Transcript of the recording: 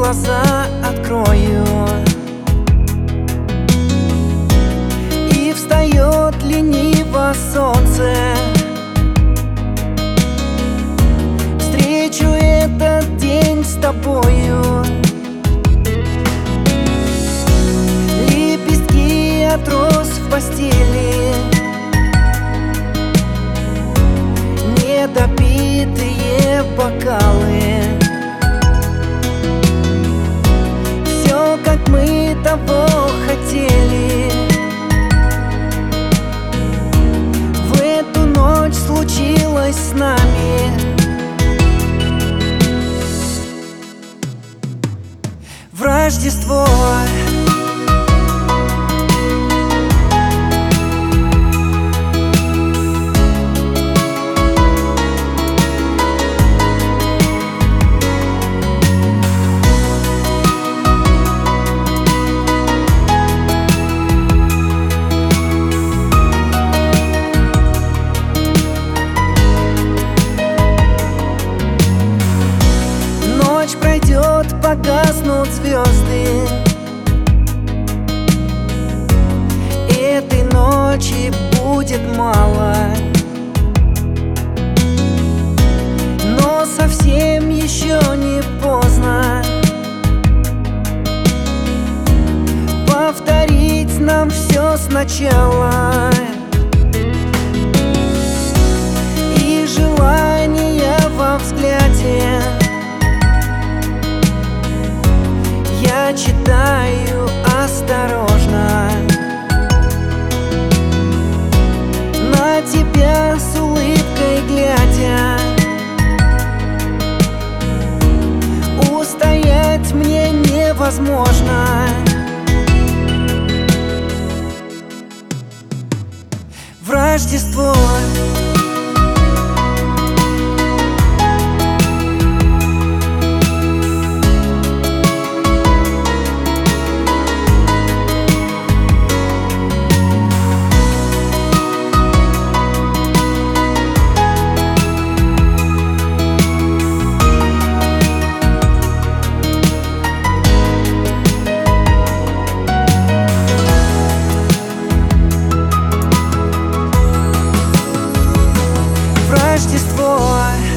глаза открою, и встает лениво солнце. Встречу этот день с тобою. Лепестки от роз в постели, недопитые бокалы. Все, как мы того хотели. В эту ночь случилось с нами. В Рождество пройдет, погаснут звезды. Этой ночи будет мало, но совсем еще не поздно повторить нам все сначала. И желание во взгляде я читаю осторожно. На тебя с улыбкой глядя, устоять мне невозможно. В Рождество Рождество.